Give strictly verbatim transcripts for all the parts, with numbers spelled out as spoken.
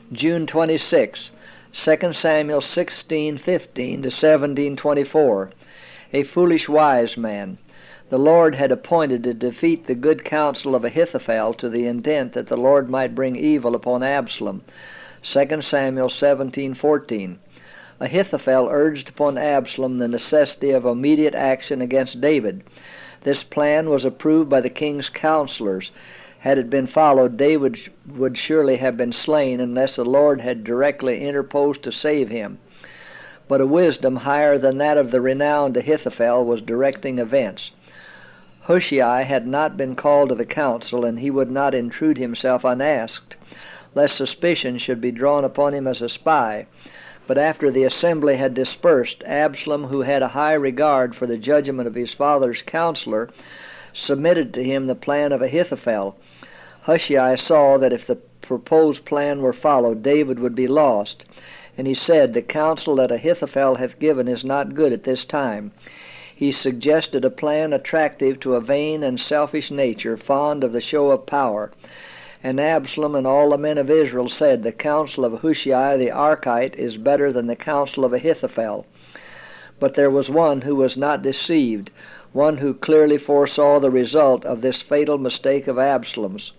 June twenty-sixth, Second Samuel sixteen fifteen to seventeen twenty-four. A foolish wise man. The Lord had appointed to defeat the good counsel of Ahithophel to the intent that the Lord might bring evil upon Absalom. Second Samuel seventeen fourteen. Ahithophel urged upon Absalom the necessity of immediate action against David. This plan was approved by the king's counselors. Had it been followed, David would surely have been slain unless the Lord had directly interposed to save him. But a wisdom higher than that of the renowned Ahithophel was directing events. Hushai had not been called to the council, and he would not intrude himself unasked, lest suspicion should be drawn upon him as a spy. But after the assembly had dispersed, Absalom, who had a high regard for the judgment of his father's counselor, submitted to him the plan of Ahithophel. Hushai saw that if the proposed plan were followed, David would be lost, and he said, "The counsel that Ahithophel hath given is not good at this time." He suggested a plan attractive to a vain and selfish nature, fond of the show of power. And Absalom and all the men of Israel said, "The counsel of Hushai the Archite is better than the counsel of Ahithophel." But there was one who was not deceived, one who clearly foresaw the result of this fatal mistake of Absalom's.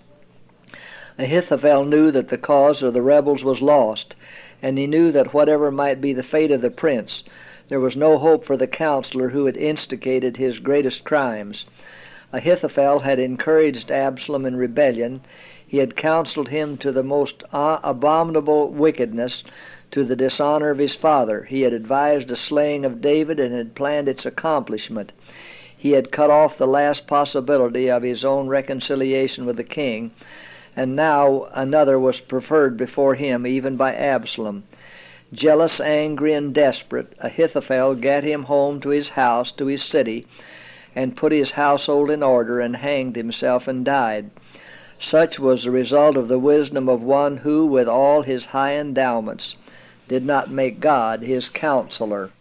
Ahithophel knew that the cause of the rebels was lost, and he knew that whatever might be the fate of the prince, there was no hope for the counselor who had instigated his greatest crimes. Ahithophel had encouraged Absalom in rebellion. He had counseled him to the most abominable wickedness, to the dishonor of his father. He had advised the slaying of David and had planned its accomplishment. He had cut off the last possibility of his own reconciliation with the king, and now another was preferred before him, even by Absalom. Jealous, angry, and desperate, Ahithophel gat him home to his house, to his city, and put his household in order, and hanged himself and died. Such was the result of the wisdom of one who, with all his high endowments, did not make God his counselor.